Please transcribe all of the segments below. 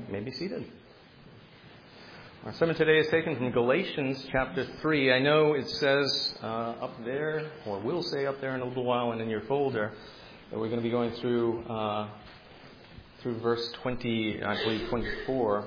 may be seated. Our sermon today is taken from Galatians chapter 3. I know it says up there, or will say up there in a little while and in your folder, that we're going to be going through verse 20, I believe 24,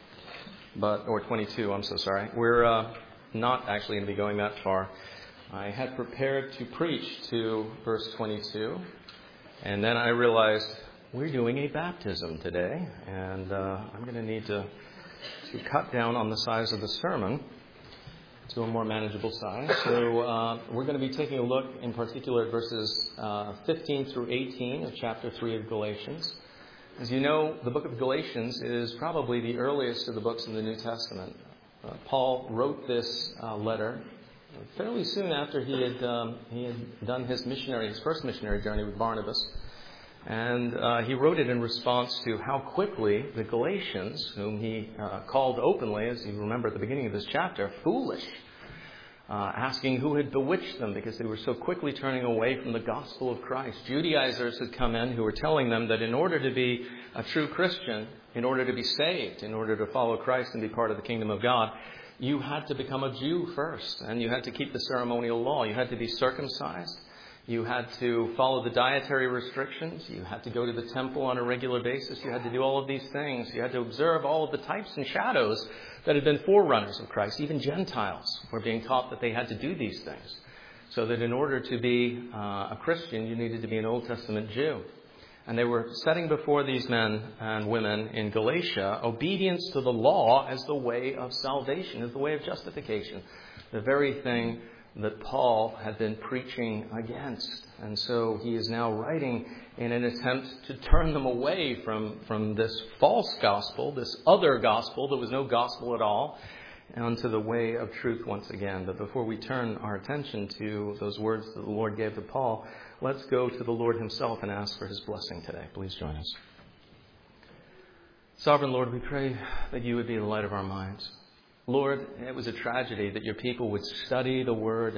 or 22, I'm so sorry. We're not actually going to be going that far. I had prepared to preach to verse 22, and then I realized we're doing a baptism today, and I'm going to need to cut down on the size of the sermon to a more manageable size. So we're going to be taking a look in particular at verses 15 through 18 of chapter 3 of Galatians. As you know, the book of Galatians is probably the earliest of the books in the New Testament. Paul wrote this letter fairly soon after he had done his first missionary journey with Barnabas. And he wrote it in response to how quickly the Galatians, whom he called openly, as you remember at the beginning of this chapter, foolish, asking who had bewitched them because they were so quickly turning away from the gospel of Christ. Judaizers had come in who were telling them that in order to be a true Christian, in order to be saved, in order to follow Christ and be part of the kingdom of God, you had to become a Jew first, and you had to keep the ceremonial law. You had to be circumcised. You had to follow the dietary restrictions. You had to go to the temple on a regular basis. You had to do all of these things. You had to observe all of the types and shadows that had been forerunners of Christ. Even Gentiles were being taught that they had to do these things. So that in order to be a Christian, you needed to be an Old Testament Jew. And they were setting before these men and women in Galatia obedience to the law as the way of salvation, as the way of justification. The very thing that Paul had been preaching against. And so he is now writing in an attempt to turn them away from this false gospel, this other gospel that was no gospel at all, onto the way of truth once again. But before we turn our attention to those words that the Lord gave to Paul, let's go to the Lord himself and ask for his blessing today. Please join us. Sovereign Lord, we pray that you would be the light of our minds. Lord, it was a tragedy that your people would study the Word,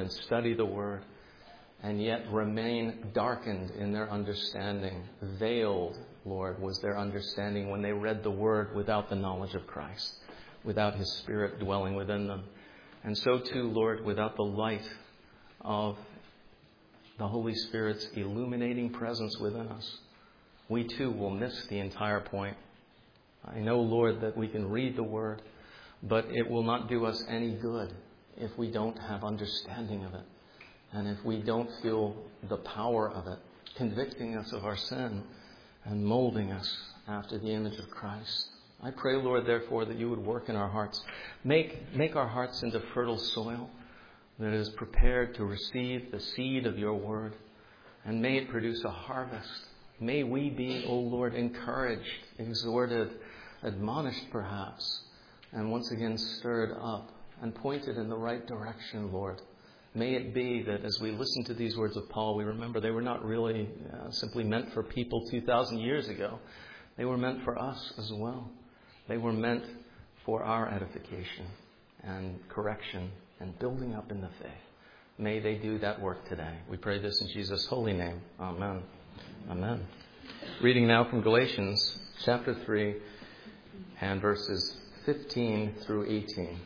and yet remain darkened in their understanding. Veiled, Lord, was their understanding when they read the Word without the knowledge of Christ, without His Spirit dwelling within them. And so too, Lord, without the light of the Holy Spirit's illuminating presence within us, we too will miss the entire point. I know, Lord, that we can read the Word, but it will not do us any good if we don't have understanding of it. And if we don't feel the power of it, convicting us of our sin and molding us after the image of Christ. I pray, Lord, therefore, that you would work in our hearts. Make our hearts into fertile soil that is prepared to receive the seed of your word. And may it produce a harvest. May we be, O Lord, encouraged, exhorted, admonished perhaps, and once again stirred up and pointed in the right direction, Lord. May it be that as we listen to these words of Paul, we remember they were not really simply meant for people 2,000 years ago. They were meant for us as well. They were meant for our edification and correction and building up in the faith. May they do that work today. We pray this in Jesus' holy name. Amen. Amen. Reading now from Galatians chapter 3 and verses 15 through 18.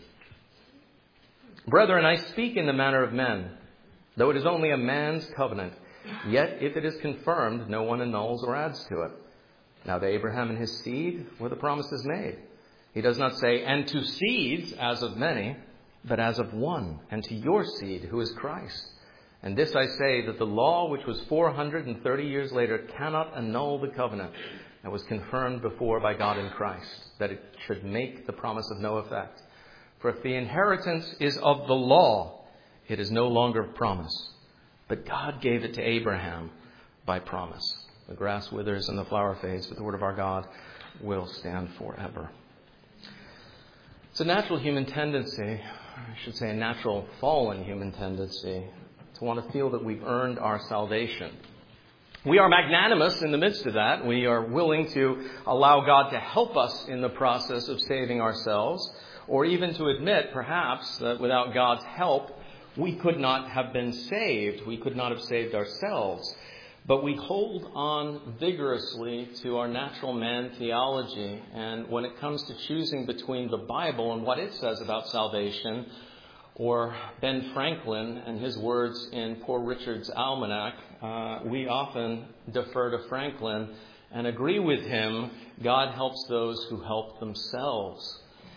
Brethren, I speak in the manner of men, though it is only a man's covenant. Yet if it is confirmed, no one annuls or adds to it. Now to Abraham and his seed were the promises made. He does not say, and to seeds as of many, but as of one, and to your seed, who is Christ. And this I say, that the law, which was 430 years later, cannot annul the covenant that was confirmed before by God in Christ, that it should make the promise of no effect. For if the inheritance is of the law, it is no longer promise. But God gave it to Abraham by promise. The grass withers and the flower fades, but the word of our God will stand forever. It's a natural human tendency, I should say a natural fallen human tendency, to want to feel that we've earned our salvation. We are magnanimous in the midst of that. We are willing to allow God to help us in the process of saving ourselves, or even to admit, perhaps, that without God's help, we could not have been saved. We could not have saved ourselves. But we hold on vigorously to our natural man theology. And when it comes to choosing between the Bible and what it says about salvation, or Ben Franklin and his words in Poor Richard's Almanac, we often defer to Franklin and agree with him, God helps those who help themselves.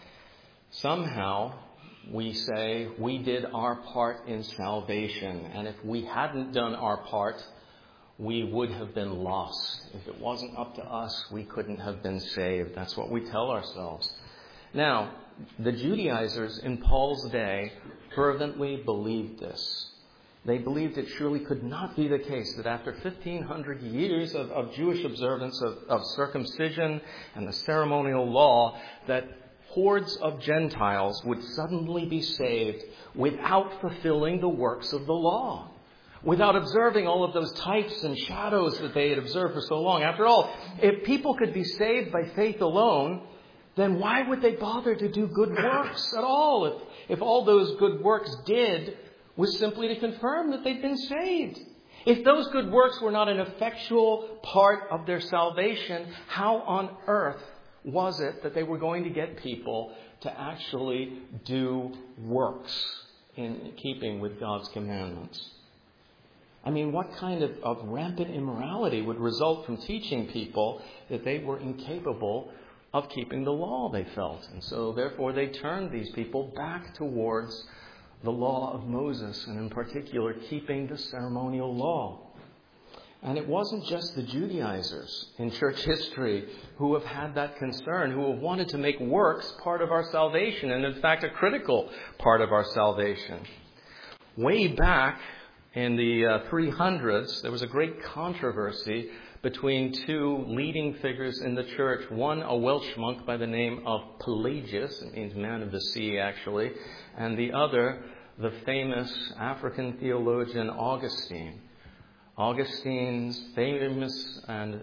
Somehow, we say we did our part in salvation, and if we hadn't done our part, we would have been lost. If it wasn't up to us, we couldn't have been saved. That's what we tell ourselves. Now, the Judaizers in Paul's day fervently believed this. They believed it surely could not be the case that after 1,500 years of Jewish observance of circumcision and the ceremonial law, that hordes of Gentiles would suddenly be saved without fulfilling the works of the law, without observing all of those types and shadows that they had observed for so long. After all, if people could be saved by faith alone, then why would they bother to do good works at all? If all those good works did was simply to confirm that they'd been saved. If those good works were not an effectual part of their salvation, how on earth was it that they were going to get people to actually do works in keeping with God's commandments? I mean, what kind of rampant immorality would result from teaching people that they were incapable of keeping the law, they felt. And so, therefore, they turned these people back towards the law of Moses, and in particular, keeping the ceremonial law. And it wasn't just the Judaizers in church history who have had that concern, who have wanted to make works part of our salvation, and in fact, a critical part of our salvation. Way back in the 300s, there was a great controversy between two leading figures in the church. One, a Welsh monk by the name of Pelagius, it means man of the sea actually, and the other, the famous African theologian Augustine. Augustine's famous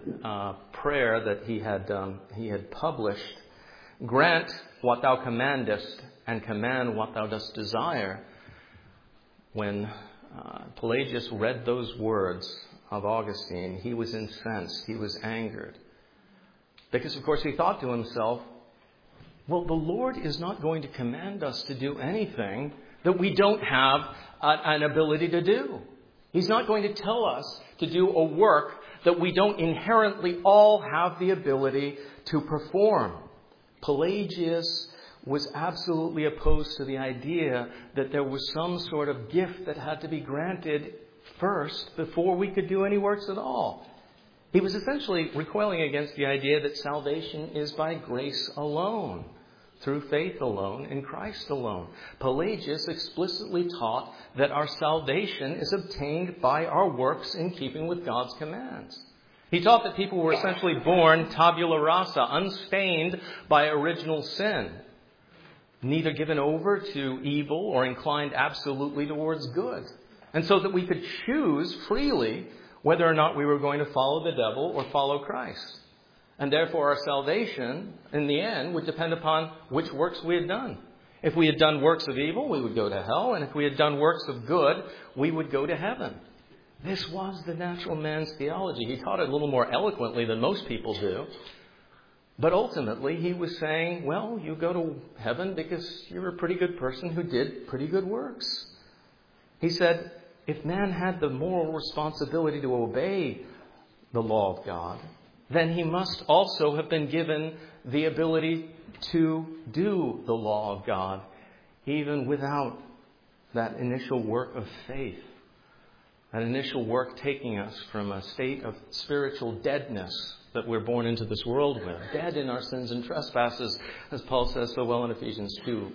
prayer that he had published, "Grant what thou commandest, and command what thou dost desire." When Pelagius read those words of Augustine, he was incensed, he was angered. Because, of course, he thought to himself, well, the Lord is not going to command us to do anything that we don't have an ability to do. He's not going to tell us to do a work that we don't inherently all have the ability to perform. Pelagius was absolutely opposed to the idea that there was some sort of gift that had to be granted first before we could do any works at all. He was essentially recoiling against the idea that salvation is by grace alone, through faith alone, in Christ alone. Pelagius explicitly taught that our salvation is obtained by our works in keeping with God's commands. He taught that people were essentially born tabula rasa, unstained by original sin, neither given over to evil or inclined absolutely towards good. And so that we could choose freely whether or not we were going to follow the devil or follow Christ. And therefore our salvation, in the end, would depend upon which works we had done. If we had done works of evil, we would go to hell. And if we had done works of good, we would go to heaven. This was the natural man's theology. He taught it a little more eloquently than most people do. But ultimately, he was saying, well, you go to heaven because you're a pretty good person who did pretty good works. He said, if man had the moral responsibility to obey the law of God, then he must also have been given the ability to do the law of God, even without that initial work of faith. That initial work taking us from a state of spiritual deadness that we're born into this world with. Dead in our sins and trespasses, as Paul says so well in Ephesians 2.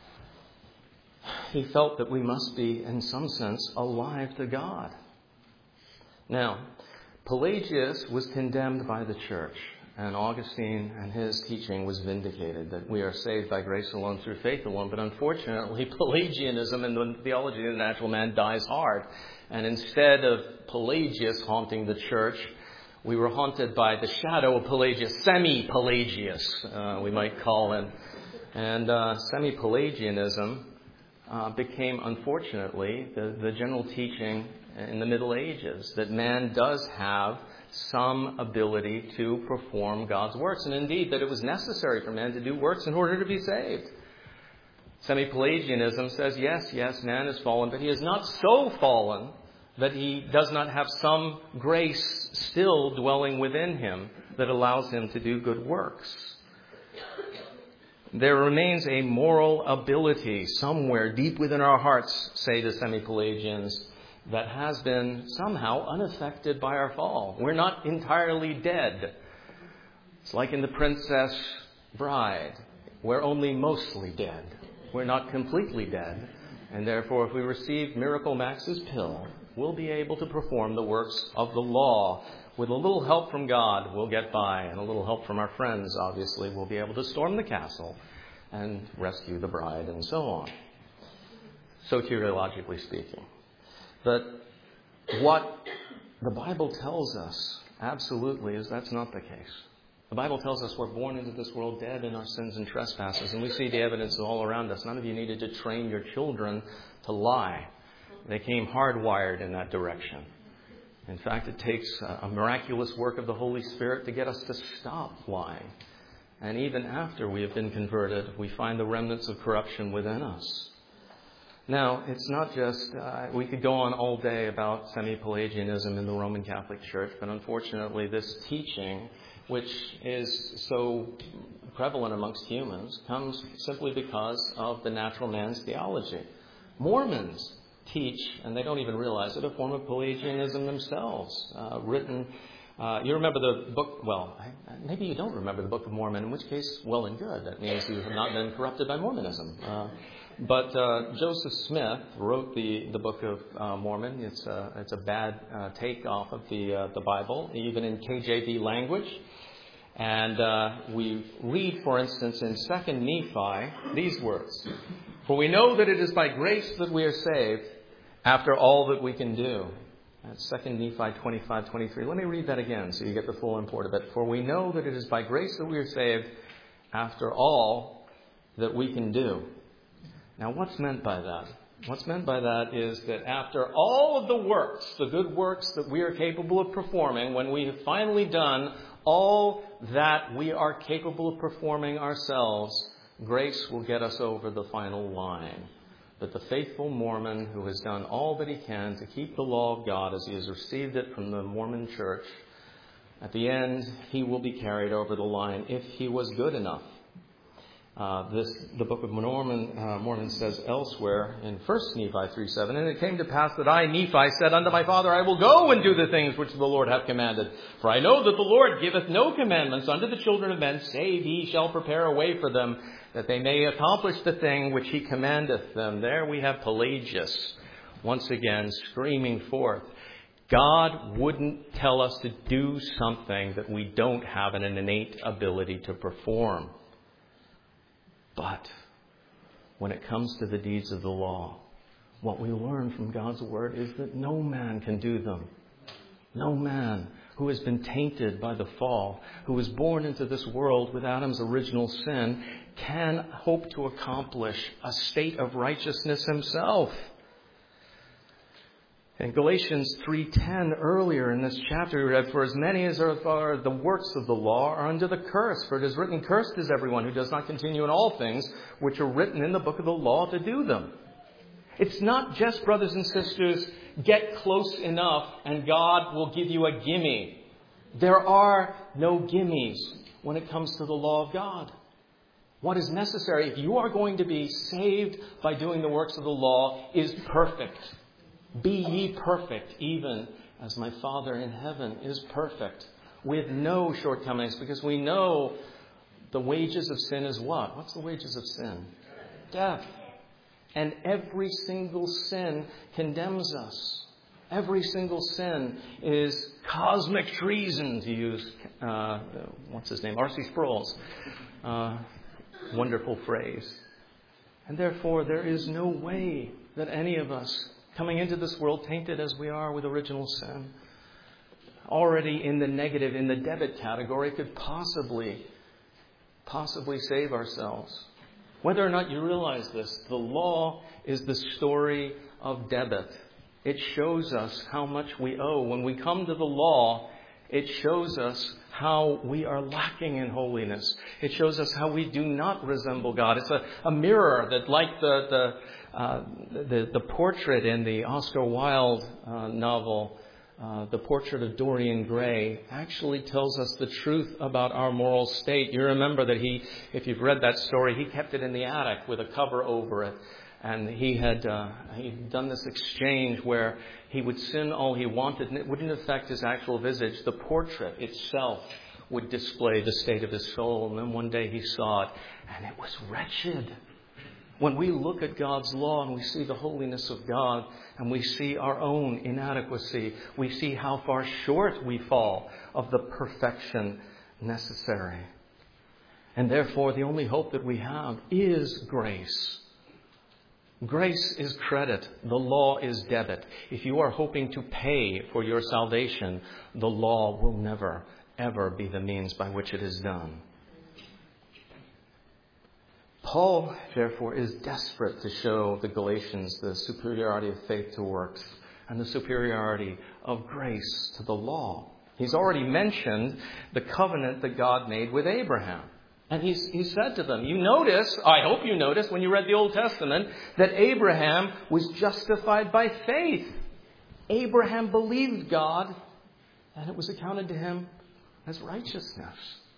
He felt that we must be, in some sense, alive to God. Now, Pelagius was condemned by the church, and Augustine and his teaching was vindicated, that we are saved by grace alone through faith alone. But unfortunately, Pelagianism and the theology of the natural man dies hard. And instead of Pelagius haunting the church, we were haunted by the shadow of Pelagius, semi-Pelagius, we might call him. And semi-Pelagianism became, unfortunately, the general teaching in the Middle Ages, that man does have some ability to perform God's works, and indeed that it was necessary for man to do works in order to be saved. Semi-Pelagianism says, yes, man is fallen, but he is not so fallen that he does not have some grace still dwelling within him that allows him to do good works. There remains a moral ability somewhere deep within our hearts, say the Semi-Pelagians, that has been somehow unaffected by our fall. We're not entirely dead. It's like in The Princess Bride. We're only mostly dead. We're not completely dead. And therefore, if we receive Miracle Max's pill, we'll be able to perform the works of the law. With a little help from God, we'll get by. And a little help from our friends, obviously, we'll be able to storm the castle and rescue the bride and so on. Soteriologically speaking. But what the Bible tells us, absolutely, is that's not the case. The Bible tells us we're born into this world dead in our sins and trespasses, and we see the evidence all around us. None of you needed to train your children to lie. They came hardwired in that direction. In fact, it takes a miraculous work of the Holy Spirit to get us to stop lying. And even after we have been converted, we find the remnants of corruption within us. Now, it's not just, we could go on all day about Semi-Pelagianism in the Roman Catholic Church, but unfortunately this teaching, which is so prevalent amongst humans, comes simply because of the natural man's theology. Mormons teach, and they don't even realize it, a form of Pelagianism themselves, written. You remember the book, well, maybe you don't remember the Book of Mormon, in which case, well and good. That means you have not been corrupted by Mormonism. But Joseph Smith wrote the Book of Mormon. It's a bad take off of the Bible, even in KJV language. And we read, for instance, in 2 Nephi, these words. For we know that it is by grace that we are saved after all that we can do. That's 2 Nephi 25:23. Let me read that again so you get the full import of it. For we know that it is by grace that we are saved after all that we can do. Now, what's meant by that? What's meant by that is that after all of the works, the good works that we are capable of performing, when we have finally done all that we are capable of performing ourselves, grace will get us over the final line. But the faithful Mormon who has done all that he can to keep the law of God as he has received it from the Mormon church, at the end, he will be carried over the line if he was good enough. The Book of Mormon says elsewhere in 1 Nephi 3:7, and it came to pass that I, Nephi, said unto my father, I will go and do the things which the Lord hath commanded. For I know that the Lord giveth no commandments unto the children of men, save he shall prepare a way for them, that they may accomplish the thing which he commandeth them. There we have Pelagius, once again, screaming forth. God wouldn't tell us to do something that we don't have an innate ability to perform. But when it comes to the deeds of the law, what we learn from God's word is that no man can do them. No man who has been tainted by the fall, who was born into this world with Adam's original sin, can hope to accomplish a state of righteousness himself. In Galatians 3:10, earlier in this chapter, we read, for as many as are the works of the law are under the curse. For it is written, cursed is everyone who does not continue in all things which are written in the book of the law to do them. It's not just, brothers and sisters, get close enough and God will give you a gimme. There are no gimmies when it comes to the law of God. What is necessary, if you are going to be saved by doing the works of the law, is perfect. Be ye perfect, even as my Father in heaven is perfect, with no shortcomings, because we know the wages of sin is what? What's the wages of sin? Death. And every single sin condemns us. Every single sin is cosmic treason, to use, what's his name? R.C. Sproul's wonderful phrase. And therefore, there is no way that any of us, coming into this world tainted as we are with original sin, already in the negative, in the debit category, could possibly save ourselves. Whether or not you realize this, the law is the story of debit. It shows us how much we owe. When we come to the law, it shows us how we are lacking in holiness. It shows us how we do not resemble God. It's a mirror that, like the portrait in the Oscar Wilde novel, The Portrait of Dorian Gray, actually tells us the truth about our moral state. You remember that if you've read that story, he kept it in the attic with a cover over it. And he'd done this exchange where he would sin all he wanted, and it wouldn't affect his actual visage. The portrait itself would display the state of his soul. And then one day he saw it, and it was wretched. When we look at God's law and we see the holiness of God and we see our own inadequacy, we see how far short we fall of the perfection necessary. And therefore, the only hope that we have is grace. Grace is credit. The law is debit. If you are hoping to pay for your salvation, the law will never, ever be the means by which it is done. Paul, therefore, is desperate to show the Galatians the superiority of faith to works and the superiority of grace to the law. He's already mentioned the covenant that God made with Abraham. And he said to them, I hope you noticed when you read the Old Testament, that Abraham was justified by faith. Abraham believed God, and it was accounted to him as righteousness.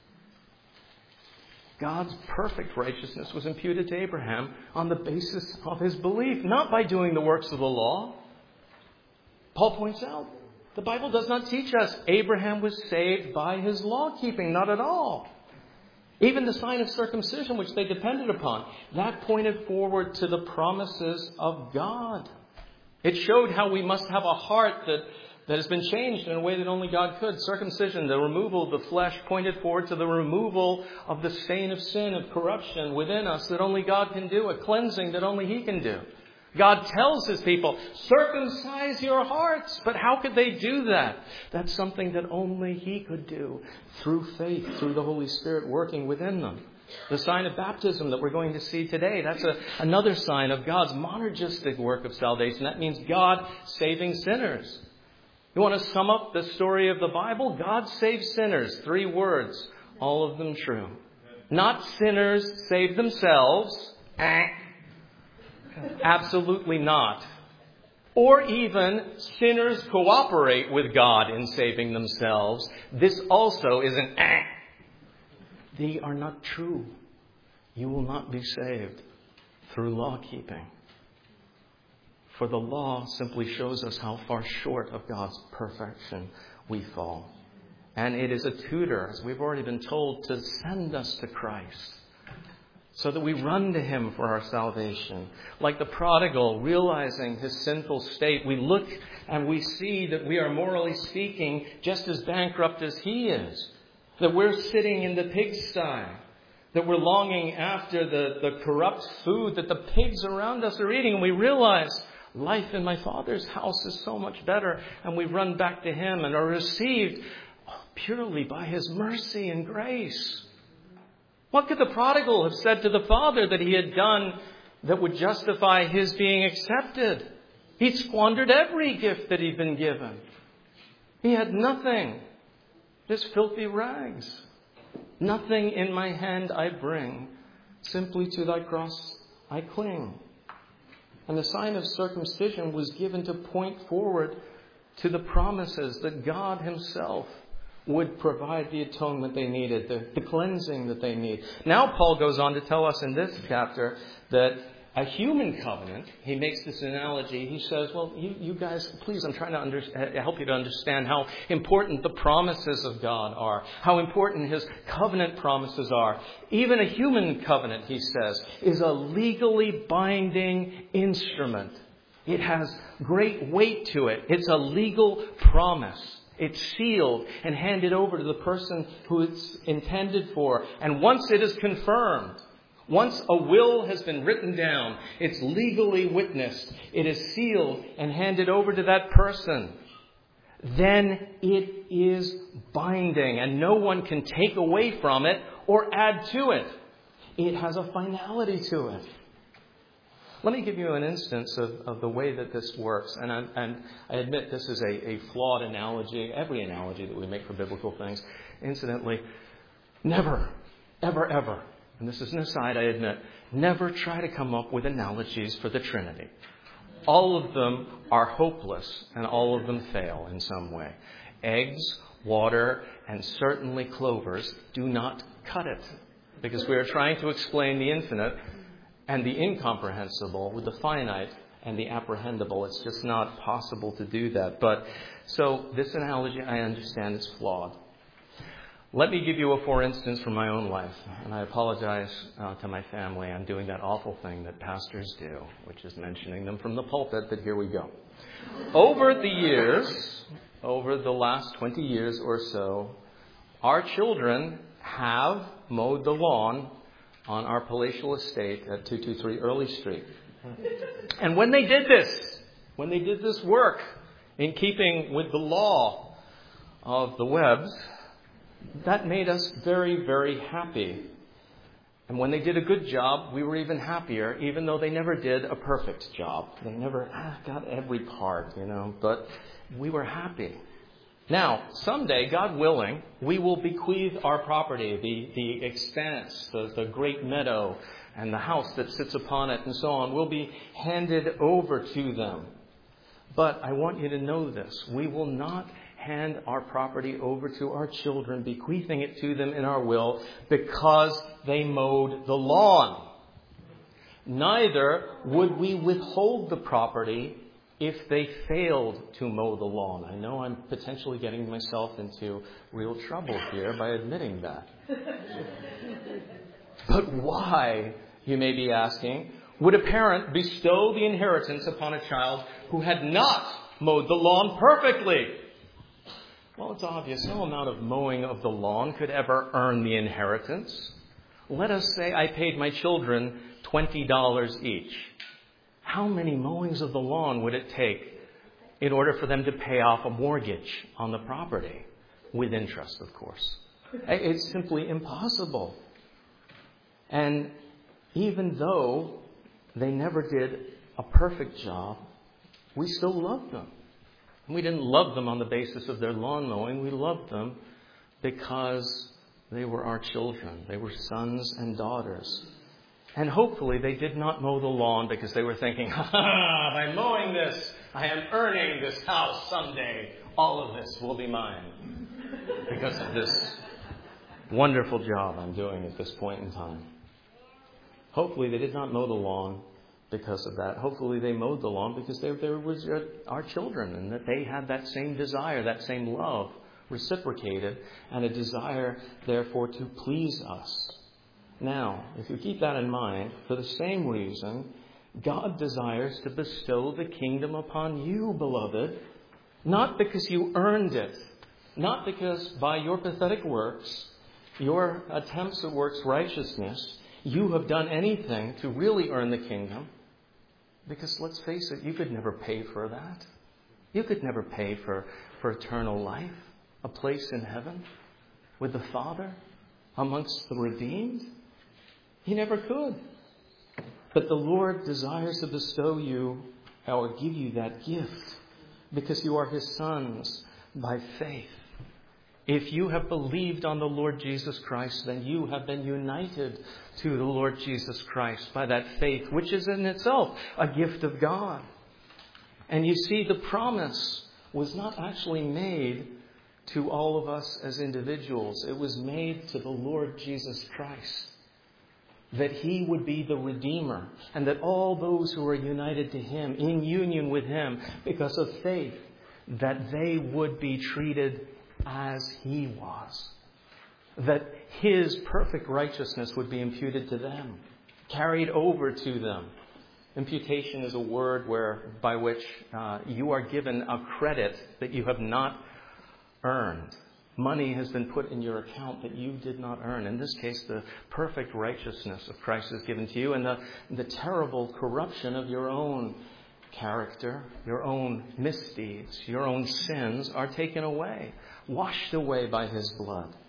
God's perfect righteousness was imputed to Abraham on the basis of his belief, not by doing the works of the law. Paul points out, the Bible does not teach us Abraham was saved by his law keeping, not at all. Even the sign of circumcision, which they depended upon, that pointed forward to the promises of God. It showed how we must have a heart that has been changed in a way that only God could. Circumcision, the removal of the flesh, pointed forward to the removal of the stain of sin, of corruption within us that only God can do, a cleansing that only He can do. God tells His people, circumcise your hearts. But how could they do that? That's something that only He could do through faith, through the Holy Spirit working within them. The sign of baptism that we're going to see today, that's another sign of God's monergistic work of salvation. That means God saving sinners. You want to sum up the story of the Bible? God saves sinners. 3 words, all of them true. Not sinners save themselves. Absolutely not. Or even sinners cooperate with God in saving themselves. This also is an They are not true. You will not be saved through law keeping. For the law simply shows us how far short of God's perfection we fall. And it is a tutor, as we've already been told, to send us to Christ, so that we run to Him for our salvation. Like the prodigal, realizing his sinful state, we look and we see that we are, morally speaking, just as bankrupt as he is. That we're sitting in the pigsty. That we're longing after the corrupt food that the pigs around us are eating. And we realize life in my Father's house is so much better. And we run back to Him and are received purely by His mercy and grace. What could the prodigal have said to the father that he had done that would justify his being accepted? He'd squandered every gift that he'd been given. He had nothing, just filthy rags. Nothing in my hand I bring, simply to thy cross I cling. And the sign of circumcision was given to point forward to the promises that God Himself would provide the atonement they needed, the cleansing that they need. Now Paul goes on to tell us in this chapter that a human covenant, he makes this analogy. He says, well, you guys, please, I'm trying to help you to understand how important the promises of God are, how important His covenant promises are. Even a human covenant, he says, is a legally binding instrument. It has great weight to it. It's a legal promise. It's sealed and handed over to the person who it's intended for. And once it is confirmed, once a will has been written down, it's legally witnessed, it is sealed and handed over to that person, then it is binding and no one can take away from it or add to it. It has a finality to it. Let me give you an instance of the way that this works. And I admit this is a flawed analogy. Every analogy that we make for biblical things. Incidentally, never, ever, ever, and this is an aside, I admit, never try to come up with analogies for the Trinity. All of them are hopeless, and all of them fail in some way. Eggs, water, and certainly clovers do not cut it, because we are trying to explain the infinite and the incomprehensible with the finite and the apprehendable. It's just not possible to do that. But so this analogy, I understand, is flawed. Let me give you a for instance from my own life. And I apologize to my family. I'm doing that awful thing that pastors do, which is mentioning them from the pulpit, but here we go. Over the years, over the last 20 years or so, our children have mowed the lawn on our palatial estate at 223 Early Street. And when they did this work in keeping with the law of the Webbs, that made us very, very happy. And when they did a good job, we were even happier, even though they never did a perfect job. They never got every part, but we were happy. Now, someday, God willing, we will bequeath our property, the expanse, the great meadow, and the house that sits upon it, and so on, will be handed over to them. But I want you to know this. We will not hand our property over to our children, bequeathing it to them in our will, because they mowed the lawn. Neither would we withhold the property if they failed to mow the lawn. I know I'm potentially getting myself into real trouble here by admitting that. But why, you may be asking, would a parent bestow the inheritance upon a child who had not mowed the lawn perfectly? Well, it's obvious. No amount of mowing of the lawn could ever earn the inheritance. Let us say I paid my children $20 each. How many mowings of the lawn would it take in order for them to pay off a mortgage on the property? With interest, of course. It's simply impossible. And even though they never did a perfect job, we still loved them. We didn't love them on the basis of their lawn mowing. We loved them because they were our children. They were sons and daughters. And hopefully they did not mow the lawn because they were thinking, by mowing this, I am earning this house someday. All of this will be mine because of this wonderful job I'm doing at this point in time. Hopefully they did not mow the lawn because of that. Hopefully they mowed the lawn because they were our children, and that they had that same desire, that same love reciprocated, and a desire, therefore, to please us. Now, if you keep that in mind, for the same reason, God desires to bestow the kingdom upon you, beloved, not because you earned it, not because by your pathetic works, your attempts at works righteousness, you have done anything to really earn the kingdom. Because let's face it, you could never pay for that. You could never pay for eternal life, a place in heaven with the Father amongst the redeemed. You never could. But the Lord desires to bestow you or give you that gift because you are His sons by faith. If you have believed on the Lord Jesus Christ, then you have been united to the Lord Jesus Christ by that faith, which is in itself a gift of God. And you see, the promise was not actually made to all of us as individuals. It was made to the Lord Jesus Christ, that He would be the Redeemer, and that all those who are united to Him, in union with Him, because of faith, that they would be treated as He was. That His perfect righteousness would be imputed to them, carried over to them. Imputation is a word by which you are given a credit that you have not earned. Money has been put in your account that you did not earn. In this case, the perfect righteousness of Christ is given to you, and the terrible corruption of your own character, your own misdeeds, your own sins are taken away, washed away by His blood.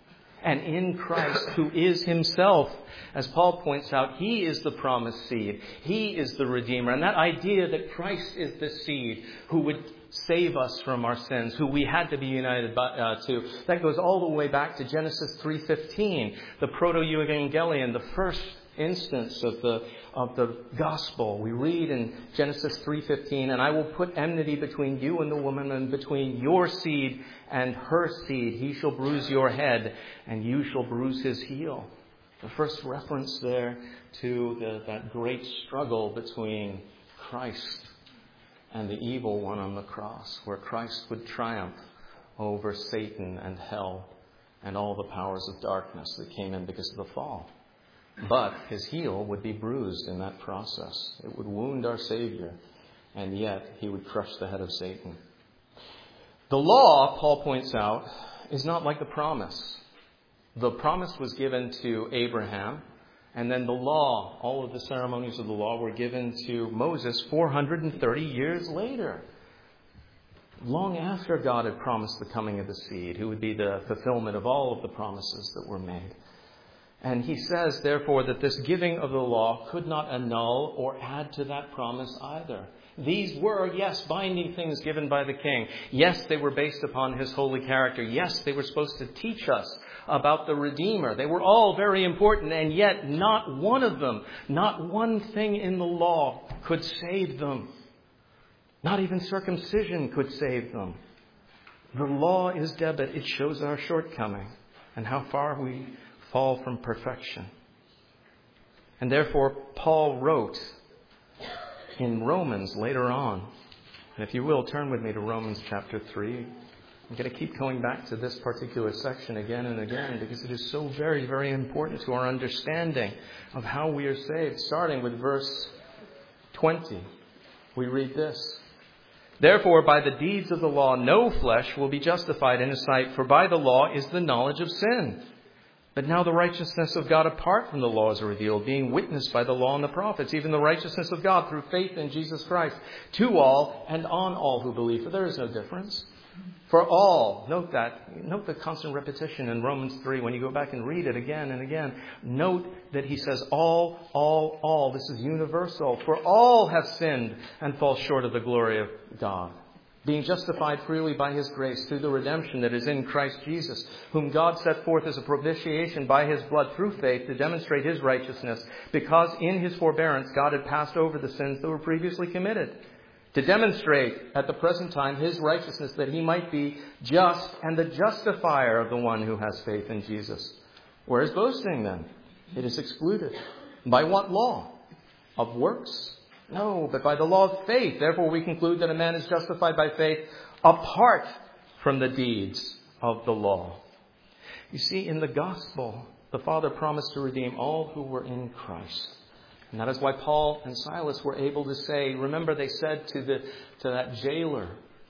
And in Christ, who is himself, as Paul points out, he is the promised seed. He is the Redeemer. And that idea that Christ is the seed who would save us from our sins, who we had to be united to, that goes all the way back to Genesis 3:15, the proto-evangelion, the first instance of the gospel. We read in Genesis 3:15, and I will put enmity between you and the woman, and between your seed and her seed. He shall bruise your head, and you shall bruise his heel. The first reference there to that great struggle between Christ and the evil one on the cross, where Christ would triumph over Satan and hell and all the powers of darkness that came in because of the fall. But his heel would be bruised in that process. It would wound our Savior, and yet he would crush the head of Satan. The law, Paul points out, is not like the promise. The promise was given to Abraham, and then the law, all of the ceremonies of the law, were given to Moses 430 years later. Long after God had promised the coming of the seed, who would be the fulfillment of all of the promises that were made. And he says, therefore, that this giving of the law could not annul or add to that promise either. These were, yes, binding things given by the king. Yes, they were based upon his holy character. Yes, they were supposed to teach us about the Redeemer. They were all very important, and yet not one of them, not one thing in the law could save them. Not even circumcision could save them. The law is debit. It shows our shortcoming and how far we fall from perfection. And therefore, Paul wrote in Romans later on. And if you will, turn with me to Romans chapter 3. I'm going to keep going back to this particular section again and again because it is so very, very important to our understanding of how we are saved. Starting with verse 20, we read this. Therefore, by the deeds of the law, no flesh will be justified in his sight, for by the law is the knowledge of sin. But now the righteousness of God apart from the law is revealed, being witnessed by the law and the prophets, even the righteousness of God through faith in Jesus Christ, to all and on all who believe. For there is no difference. For all, note the constant repetition in Romans 3. When you go back and read it again and again, note that he says all. This is universal. For all have sinned and fall short of the glory of God, being justified freely by his grace through the redemption that is in Christ Jesus, whom God set forth as a propitiation by his blood through faith to demonstrate his righteousness, because in his forbearance God had passed over the sins that were previously committed, to demonstrate at the present time his righteousness, that he might be just and the justifier of the one who has faith in Jesus. Where is boasting then? It is excluded. By what law? Of works? No, but by the law of faith. Therefore we conclude that a man is justified by faith apart from the deeds of the law. You see, in the gospel, the Father promised to redeem all who were in Christ. And that is why Paul and Silas were able to say, remember they said to that jailer,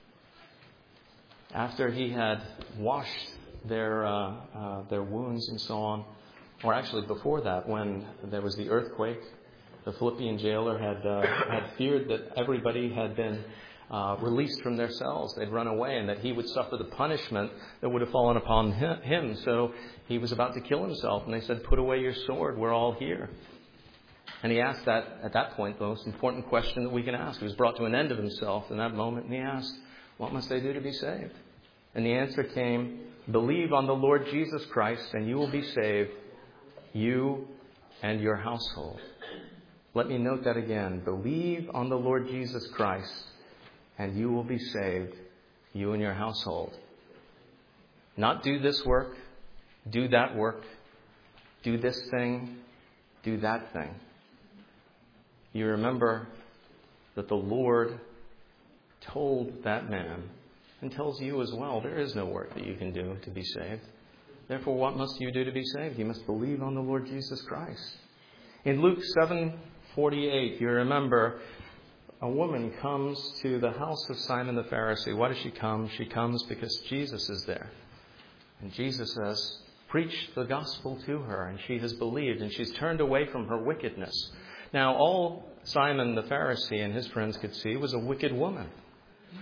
after he had washed their wounds and so on, or actually before that, when there was the earthquake, the Philippian jailer had feared that everybody had been released from their cells. They'd run away, and that he would suffer the punishment that would have fallen upon him. So he was about to kill himself. And they said, put away your sword. We're all here. And he asked at that point, the most important question that we can ask. He was brought to an end of himself in that moment. And he asked, what must I do to be saved? And the answer came, believe on the Lord Jesus Christ, and you will be saved, you and your household. Let me note that again. Believe on the Lord Jesus Christ, and you will be saved, you and your household. Not do this work, do that work, do this thing, do that thing. You remember that the Lord told that man, and tells you as well, there is no work that you can do to be saved. Therefore, what must you do to be saved? You must believe on the Lord Jesus Christ. In Luke 7:48, you remember a woman comes to the house of Simon the Pharisee. Why does she come? She comes because Jesus is there. And Jesus says, preach the gospel to her. And she has believed, and she's turned away from her wickedness. Now, all Simon the Pharisee and his friends could see was a wicked woman.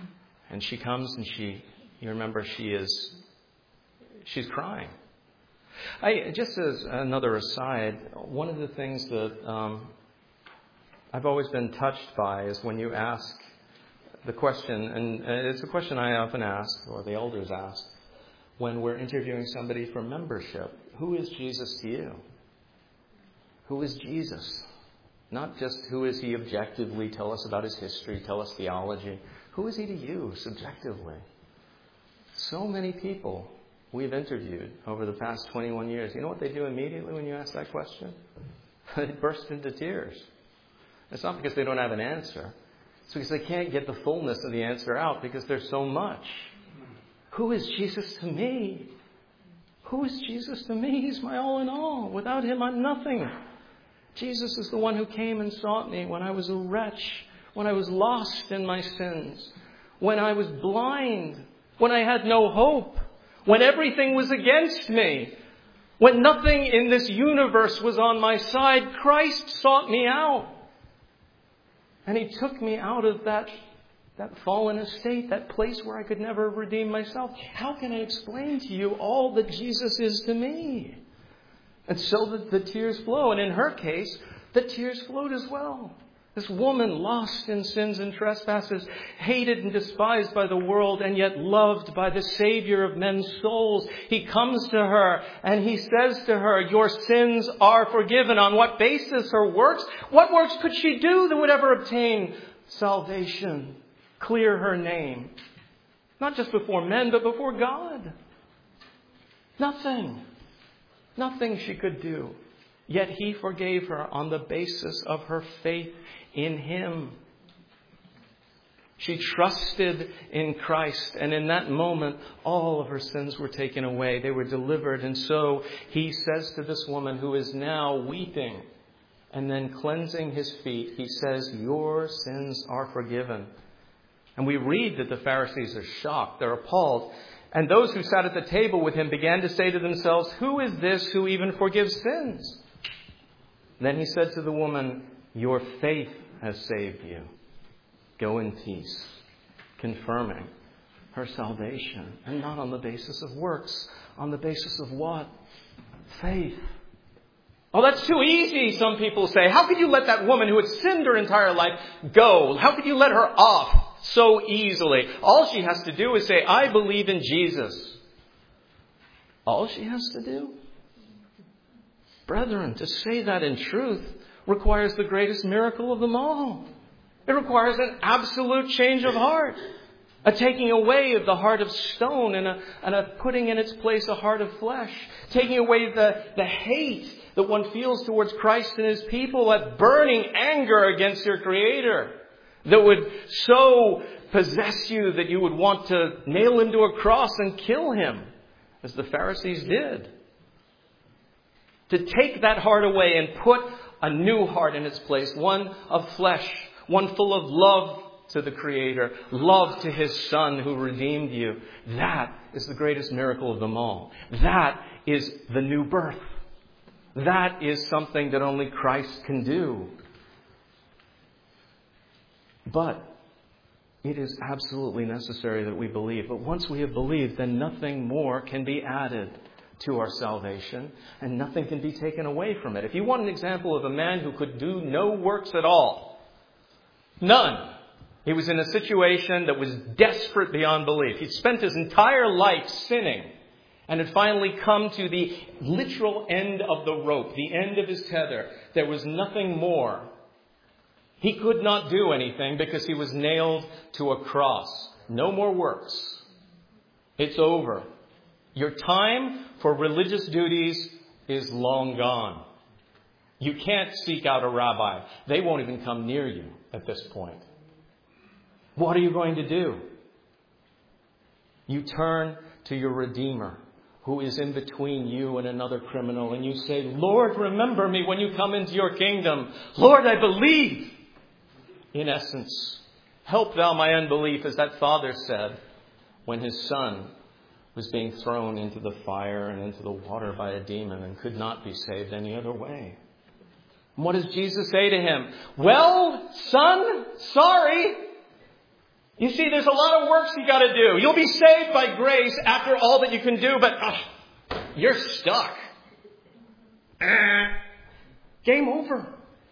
And she comes and you remember she's crying. Just as another aside, one of the things that I've always been touched by is when you ask the question, and it's a question I often ask, or the elders ask, when we're interviewing somebody for membership. Who is Jesus to you? Who is Jesus? Not just who is he objectively, tell us about his history, tell us theology. Who is he to you subjectively? So many people we've interviewed over the past 21 years. You know what they do immediately when you ask that question? They burst into tears. It's not because they don't have an answer. It's because they can't get the fullness of the answer out because there's so much. Who is Jesus to me? Who is Jesus to me? He's my all in all. Without him, I'm nothing. Jesus is the one who came and sought me when I was a wretch, when I was lost in my sins, when I was blind, when I had no hope, when everything was against me, when nothing in this universe was on my side. Christ sought me out. And he took me out of that fallen estate, that place where I could never redeem myself. How can I explain to you all that Jesus is to me? And so the tears flow. And in her case, the tears flowed as well. This woman lost in sins and trespasses, hated and despised by the world, and yet loved by the Savior of men's souls. He comes to her and he says to her, your sins are forgiven. On what basis? Her works? What works could she do that would ever obtain salvation? Clear her name. Not just before men, but before God. Nothing. Nothing she could do. Yet he forgave her on the basis of her faith in him. She trusted in Christ, and in that moment, all of her sins were taken away. They were delivered. And so he says to this woman who is now weeping and then cleansing his feet, he says, your sins are forgiven. And we read that the Pharisees are shocked. They're appalled. And those who sat at the table with him began to say to themselves, who is this who even forgives sins? Then he said to the woman, your faith has saved you. Go in peace. Confirming her salvation. And not on the basis of works. On the basis of what? Faith. Oh, that's too easy, some people say. How could you let that woman who had sinned her entire life go? How could you let her off so easily? All she has to do is say, I believe in Jesus. All she has to do? Brethren, to say that in truth requires the greatest miracle of them all. It requires an absolute change of heart. A taking away of the heart of stone and a putting in its place a heart of flesh. Taking away the hate that one feels towards Christ and his people. That burning anger against your Creator. That would so possess you that you would want to nail him to a cross and kill him. As the Pharisees did. To take that heart away and put a new heart in its place. One of flesh. One full of love to the Creator. Love to his Son who redeemed you. That is the greatest miracle of them all. That is the new birth. That is something that only Christ can do. But it is absolutely necessary that we believe. But once we have believed, then nothing more can be added to our salvation, and nothing can be taken away from it. If you want an example of a man who could do no works at all, none. He was in a situation that was desperate beyond belief. He'd spent his entire life sinning and had finally come to the literal end of the rope, the end of his tether. There was nothing more. He could not do anything because he was nailed to a cross. No more works. It's over. Your time for religious duties is long gone. You can't seek out a rabbi. They won't even come near you at this point. What are you going to do? You turn to your Redeemer, who is in between you and another criminal, and you say, Lord, remember me when you come into your kingdom. Lord, I believe. In essence, help thou my unbelief, as that father said when his son was being thrown into the fire and into the water by a demon and could not be saved any other way. And what does Jesus say to him? Well, son, sorry. You see, there's a lot of works you got to do. You'll be saved by grace after all that you can do, but you're stuck. Game over.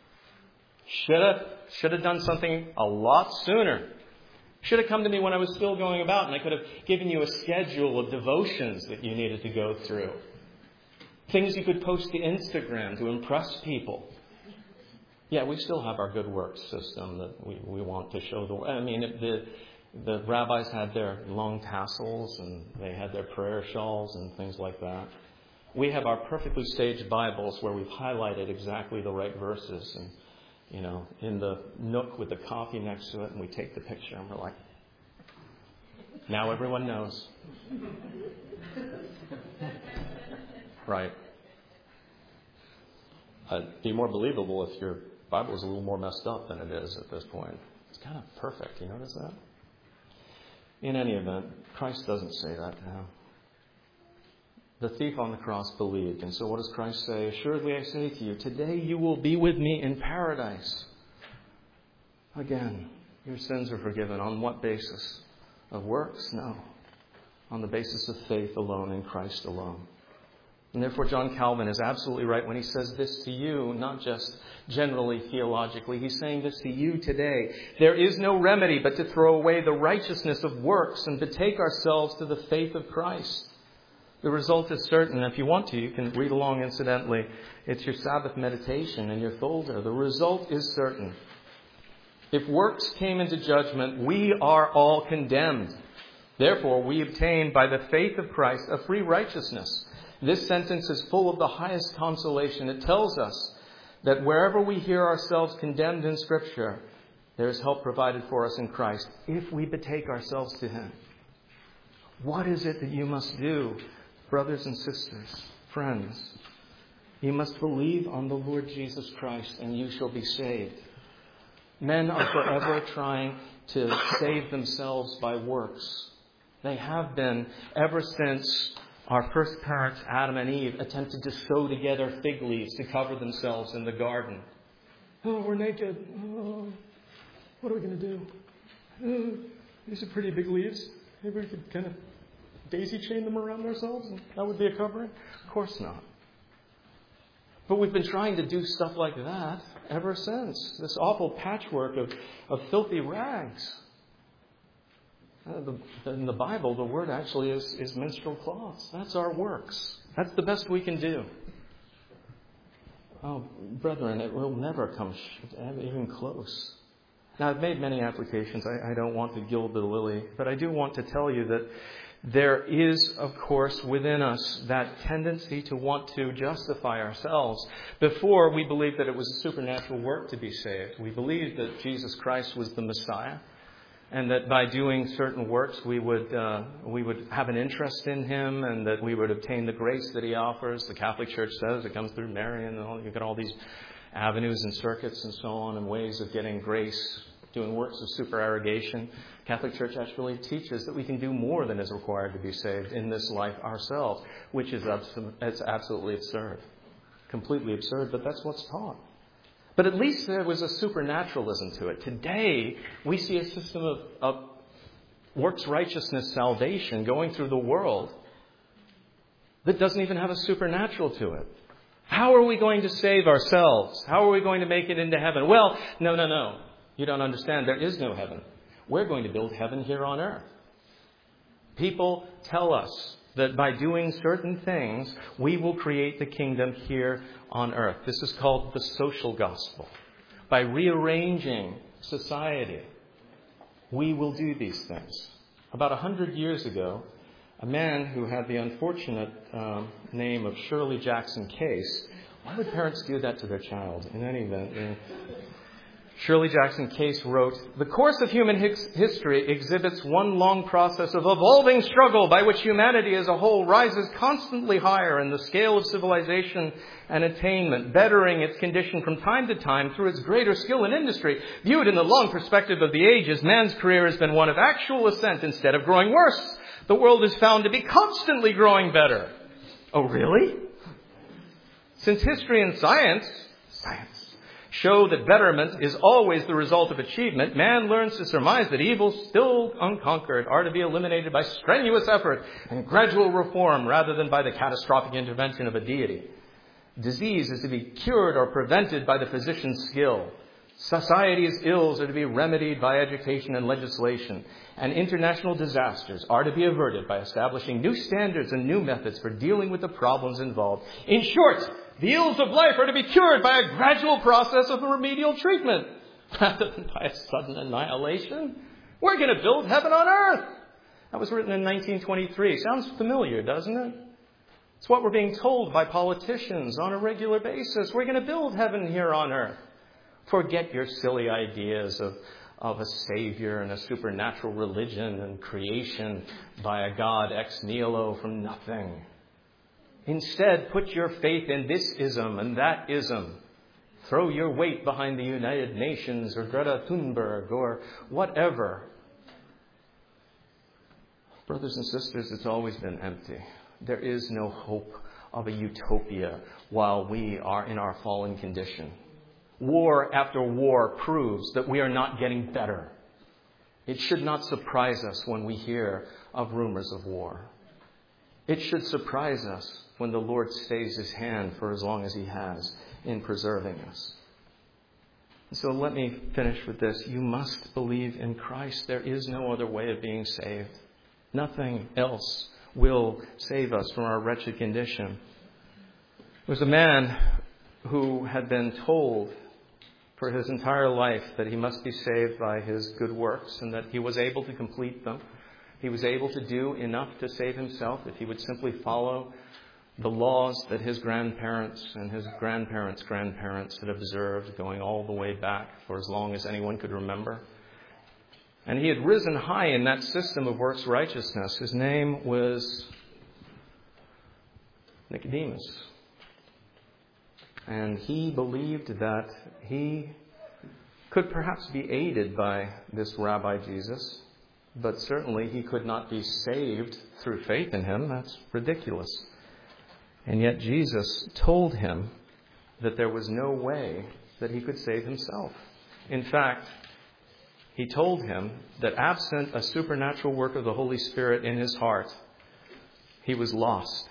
Should have done something a lot sooner. Should have come to me when I was still going about, and I could have given you a schedule of devotions that you needed to go through. Things you could post to Instagram to impress people. Yeah, we still have our good works system that we want to show the world. I mean, the rabbis had their long tassels and they had their prayer shawls and things like that. We have our perfectly staged Bibles where we've highlighted exactly the right verses and, in the nook with the coffee next to it, and we take the picture and we're like, now everyone knows. Right. It'd be more believable if your Bible is a little more messed up than it is at this point. It's kind of perfect. You notice that? In any event, Christ doesn't say that now. The thief on the cross believed. And so what does Christ say? Assuredly I say to you, today you will be with me in paradise. Again, your sins are forgiven. On what basis? Of works? No. On the basis of faith alone in Christ alone. And therefore John Calvin is absolutely right when he says this to you, not just generally theologically. He's saying this to you today. There is no remedy but to throw away the righteousness of works and betake ourselves to the faith of Christ. The result is certain. If you want to, you can read along incidentally. It's your Sabbath meditation in your folder. The result is certain. If works came into judgment, we are all condemned. Therefore, we obtain by the faith of Christ a free righteousness. This sentence is full of the highest consolation. It tells us that wherever we hear ourselves condemned in Scripture, there is help provided for us in Christ if we betake ourselves to Him. What is it that you must do? Brothers and sisters, friends, you must believe on the Lord Jesus Christ and you shall be saved. Men are forever trying to save themselves by works. They have been ever since our first parents, Adam and Eve, attempted to sew together fig leaves to cover themselves in the garden. Oh, we're naked. Oh, what are we going to do? Oh, these are pretty big leaves. Maybe we could kind of daisy chain them around ourselves and that would be a covering? Of course not. But we've been trying to do stuff like that ever since. This awful patchwork of filthy rags. In the Bible, the word actually is menstrual cloths. That's our works. That's the best we can do. Oh, brethren, it will never come even close. Now, I've made many applications. I don't want to gild the lily, but I do want to tell you that there is, of course, within us that tendency to want to justify ourselves. Before, we believed that it was a supernatural work to be saved. We believed that Jesus Christ was the Messiah, and that by doing certain works we would have an interest in Him, and that we would obtain the grace that He offers. The Catholic Church says it comes through Mary, and you've got all these avenues and circuits and so on, and ways of getting grace, doing works of supererogation. Catholic Church actually teaches that we can do more than is required to be saved in this life ourselves, which is it's absolutely absurd. Completely absurd, but that's what's taught. But at least there was a supernaturalism to it. Today, we see a system of works righteousness salvation going through the world that doesn't even have a supernatural to it. How are we going to save ourselves? How are we going to make it into heaven? Well, no. You don't understand. There is no heaven. We're going to build heaven here on earth. People tell us that by doing certain things, we will create the kingdom here on earth. This is called the social gospel. By rearranging society, we will do these things. About 100 years ago, a man who had the unfortunate name of Shirley Jackson Case. Why would parents do that to their child? In any event, Shirley Jackson Case wrote, "The course of human history exhibits one long process of evolving struggle by which humanity as a whole rises constantly higher in the scale of civilization and attainment, bettering its condition from time to time through its greater skill and industry. Viewed in the long perspective of the ages, man's career has been one of actual ascent instead of growing worse. The world is found to be constantly growing better." Oh, really? Since history and science show that betterment is always the result of achievement, man learns to surmise that evils still unconquered are to be eliminated by strenuous effort and gradual reform rather than by the catastrophic intervention of a deity. Disease is to be cured or prevented by the physician's skill. Society's ills are to be remedied by education and legislation. And international disasters are to be averted by establishing new standards and new methods for dealing with the problems involved. In short, the ills of life are to be cured by a gradual process of remedial treatment, rather than by a sudden annihilation. We're going to build heaven on earth. That was written in 1923. Sounds familiar, doesn't it? It's what we're being told by politicians on a regular basis. We're going to build heaven here on earth. Forget your silly ideas of a savior and a supernatural religion and creation by a God ex nihilo from nothing. Instead, put your faith in this ism and that ism. Throw your weight behind the United Nations or Greta Thunberg or whatever. Brothers and sisters, it's always been empty. There is no hope of a utopia while we are in our fallen condition. War after war proves that we are not getting better. It should not surprise us when we hear of rumors of war. It should surprise us when the Lord stays his hand for as long as he has in preserving us. So let me finish with this. You must believe in Christ. There is no other way of being saved. Nothing else will save us from our wretched condition. There was a man who had been told for his entire life that he must be saved by his good works and that he was able to complete them. He was able to do enough to save himself if he would simply follow the laws that his grandparents and his grandparents' grandparents had observed going all the way back for as long as anyone could remember. And he had risen high in that system of works righteousness. His name was Nicodemus. And he believed that he could perhaps be aided by this Rabbi Jesus, but certainly he could not be saved through faith in him. That's ridiculous. And yet Jesus told him that there was no way that he could save himself. In fact, he told him that absent a supernatural work of the Holy Spirit in his heart, he was lost.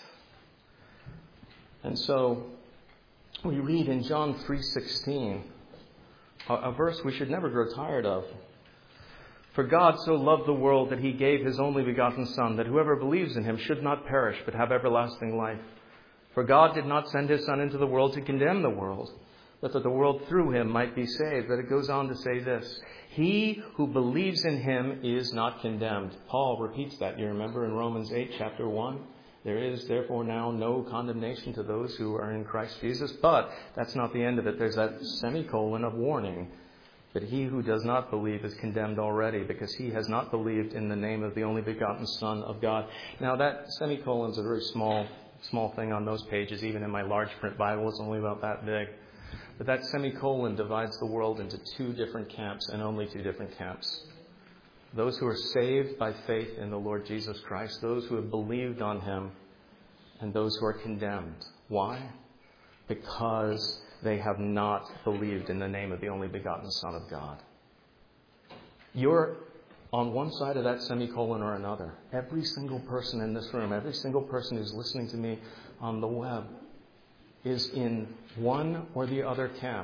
And so we read in John 3:16, a verse we should never grow tired of. For God so loved the world that he gave his only begotten Son, that whoever believes in him should not perish but have everlasting life. For God did not send his Son into the world to condemn the world, but that the world through him might be saved. But it goes on to say this: he who believes in him is not condemned. Paul repeats that, you remember, in Romans 8, chapter 1. There is therefore now no condemnation to those who are in Christ Jesus. But that's not the end of it. There's that semicolon of warning. But he who does not believe is condemned already, because he has not believed in the name of the only begotten Son of God. Now that semicolon is a very small thing on those pages. Even in my large print Bible, it's only about that big. But that semicolon divides the world into two different camps, and only two different camps. Those who are saved by faith in the Lord Jesus Christ, those who have believed on him, and those who are condemned. Why? Because they have not believed in the name of the only begotten Son of God. You're on one side of that semicolon or another. Every single person in this room, every single person who's listening to me on the web is in one or the other camp.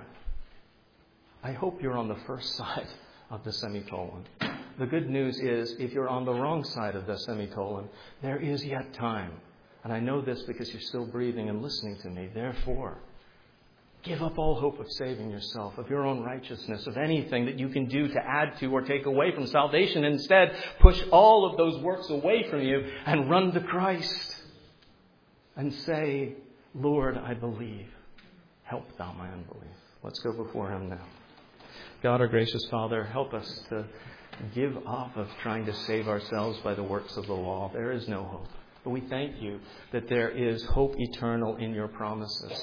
I hope you're on the first side of the semicolon. The good news is, if you're on the wrong side of the semicolon, there is yet time. And I know this because you're still breathing and listening to me. Therefore, give up all hope of saving yourself, of your own righteousness, of anything that you can do to add to or take away from salvation. Instead, push all of those works away from you and run to Christ and say, Lord, I believe. Help thou my unbelief. Let's go before him now. God, our gracious Father, help us to give up of trying to save ourselves by the works of the law. There is no hope. But we thank you that there is hope eternal in your promises.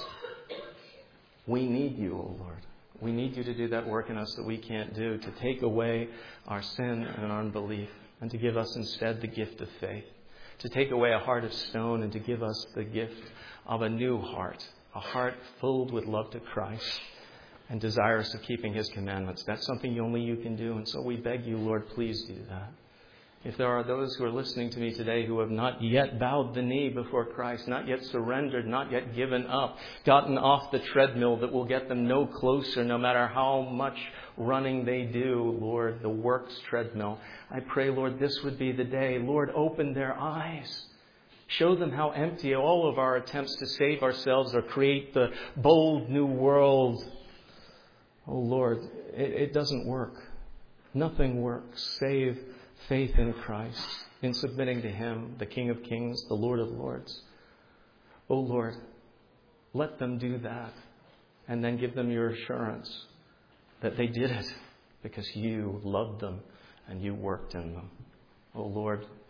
We need you, O Lord. We need you to do that work in us that we can't do, to take away our sin and our unbelief, and to give us instead the gift of faith, to take away a heart of stone and to give us the gift of a new heart, a heart filled with love to Christ and desirous of keeping his commandments. That's something only you can do, and so we beg you, Lord, please do that. If there are those who are listening to me today who have not yet bowed the knee before Christ, not yet surrendered, not yet given up, gotten off the treadmill that will get them no closer no matter how much running they do, Lord, the works treadmill, I pray, Lord, this would be the day. Lord, open their eyes. Show them how empty all of our attempts to save ourselves or create the bold new world. Oh, Lord, it doesn't work. Nothing works save faith in Christ, in submitting to Him, the King of Kings, the Lord of Lords. Oh, Lord, let them do that and then give them your assurance that they did it because you loved them and you worked in them. Oh, Lord,